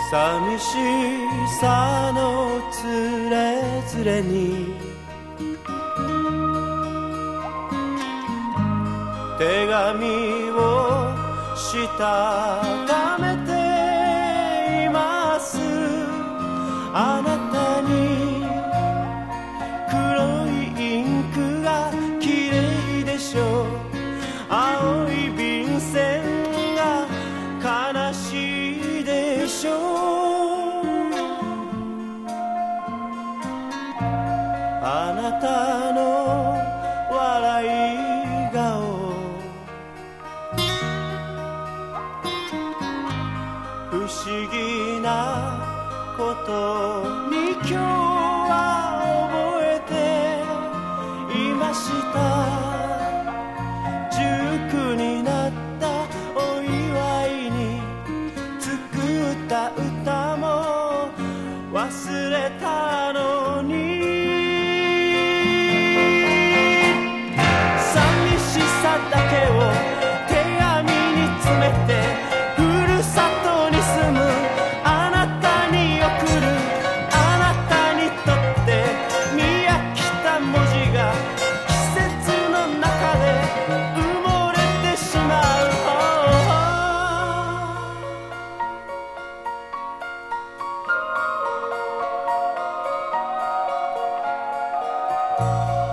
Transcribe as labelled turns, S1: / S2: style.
S1: 寂しさのつれづれに手紙をしたためています。あなたに黒いインクが綺麗でしょう。青い便箋が悲しいでしょう。あなたの笑い顔不思議なことに今日